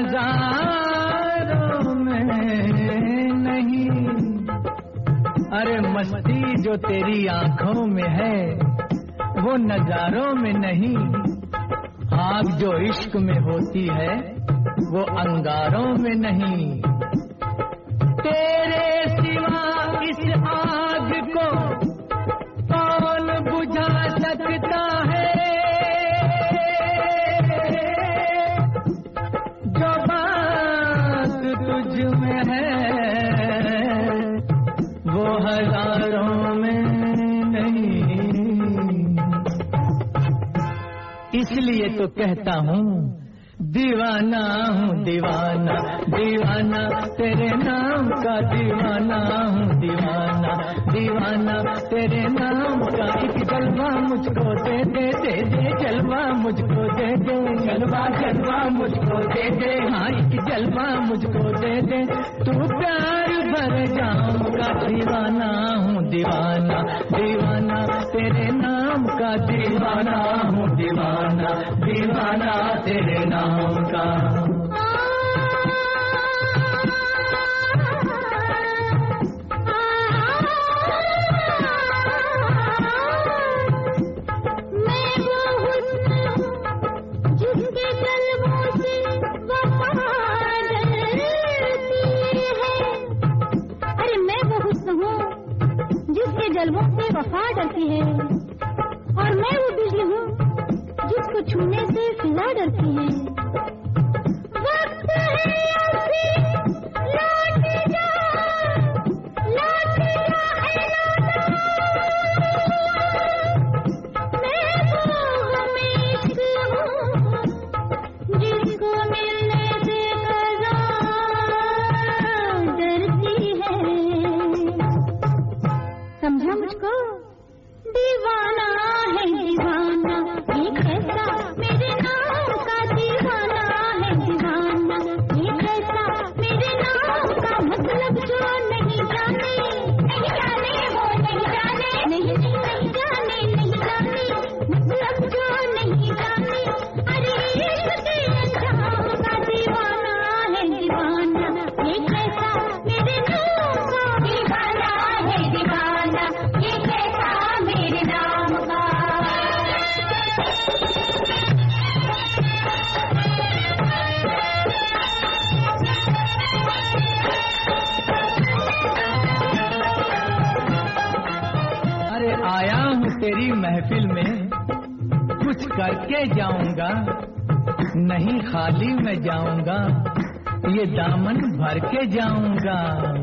नजारों में नहीं, अरे मस्ती जो तेरी आंखों में है वो नजारों में नहीं, आग जो इश्क में होती है वो अंगारों में नहीं। तेरे सिवा इस आग को कौन बुझा सकता है, जो बात तुझ में है वो हजारों में नहीं। इसलिए तो कहता हूँ दीवाना हूँ दीवाना, दीवाना तेरे नाम का दीवाना हूँ दीवाना, दीवाना तेरे नाम का। एक जलवा मुझको दे दे दे दे, जलवा मुझको दे दे, जलवा जलवा मुझको दे दे, हाँ एक जलवा मुझको दे दे। तू प्यार भर जाऊंगा, दीवाना हूँ दीवाना, दीवाना तेरे नाम का दीवाना हूँ दीवाना, दीवाना तेरे नाम का। जलवों से वफा डरती है, और मैं वो बिजली हूँ जिसको छूने से फिजा डरती है। वक्त है अभी लौट जा, लौट जा है मैं वो हमेश हूँ जिसको मिलने से कज़ा डरती है। समझा मुझको? दीवाना है दीवाना, एक ऐसा मेरे नाम का दीवाना है दीवाना, एक ऐसा मेरे नाम का। मतलब जो नहीं जाने, नहीं जाने वो नहीं जाने, नहीं नहीं जाने, नहीं जाने मतलब जो नहीं जाने। अरे इश्क के अंजाम का दीवाना है दीवाना, एक ऐसा मेरे नाम का दीवाना है दीवाना, एक ऐसा मेरे नाम का। अरे आया हूँ तेरी महफिल में, कुछ करके जाऊंगा, नहीं खाली मैं जाऊंगा, ये दामन भर के जाऊंगा।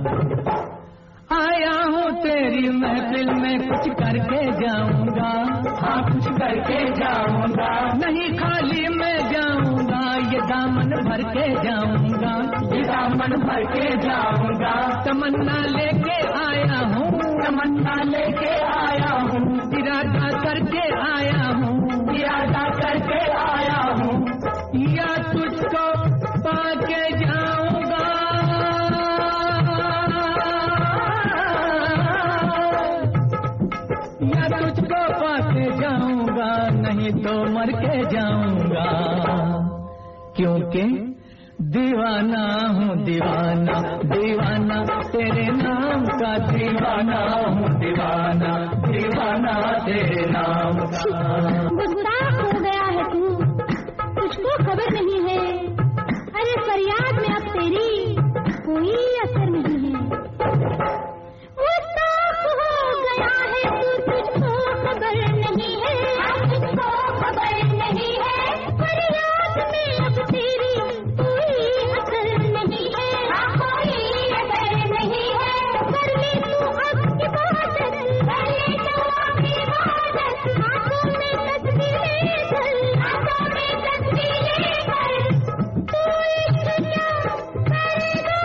आया हूँ तेरी महफिल में, कुछ करके जाऊंगा, हाँ कुछ करके जाऊंगा, नहीं खाली मैं जाऊंगा, ये दामन भर के जाऊंगा, ये दामन भर के जाऊंगा। तमन्ना लेके आया हूँ, तमन्ना लेके आया हूँ, इरादा करके आया हूँ, इरादा करके आया हूँ, या तुझको पाके जाऊंगा, या तुझको पाके जाऊंगा, नहीं तो मर के जाऊंगा। क्योंकि दीवाना हूँ दीवाना, दीवाना तेरे नाम का दीवाना हूँ दीवाना, दीवाना तेरे नाम का। गुस्ताख हो गया है तू, तुझको खबर नहीं है। अरे फरियाद में अब तेरी कोई असर नहीं है। गुस्ताख हो गया है तू, तुझको खबर नहीं है, तुझको खबर नहीं है। फरियाद में अब तेरी कोई असर नहीं है, कोई असर नहीं है। कर ले तू अब इबादत, कर ले तू अब इबादत, हाथों में तस्बीहें धर, हाथों में तस्बीहें धर। तू इश्क क्या करेगा,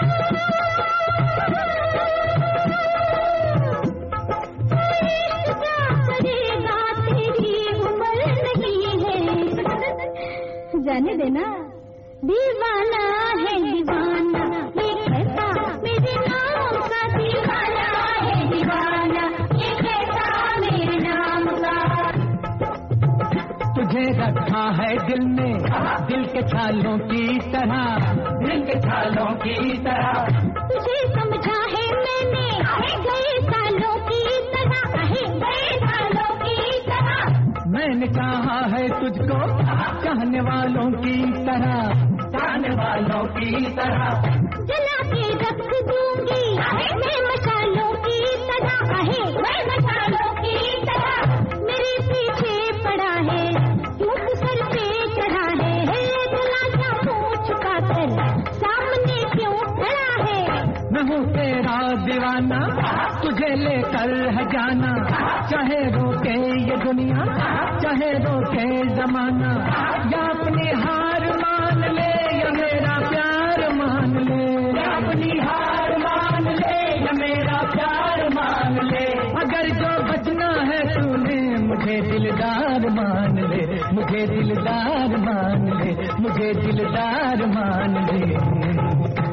तू इश्क क्या करेगा, तेरी उम्र नहीं है। जाने देना, दीवाना है दीवाना, एक ऐसा मेरे नाम का दीवाना है दीवाना, एक ऐसा मेरे नाम का। तुझे रखा है दिल में, दिल के छालों की तरह, दिल के छालों की तरह। तुझे समझा है मैंने गए सालों की तरह, गए सालों की तरह। मैंने चाहा है तुझको चाहने वालों की तरह, चाहने वालों की तरह। जला के रख दूंगी मैं मशालों की तरह, मैं मशालों की तरह। मेरे पीछे पड़ा है क्यों सर पे चढ़ा है, जला जा मुँह छुपा कर सामने क्यों खड़ा है। मैं हूँ तेरा दीवाना, तुझे लेकर है जाना, चाहे रोके ये दुनिया, चाहे रोके जमाना। या अपनी हार मान ले या मेरा प्यार मान ले, या अपनी हार मान ले या मेरा प्यार मान ले। अगर जो बचना है तूने मुझे दिलदार मान ले, मुझे दिलदार मान ले, मुझे दिलदार मान ले।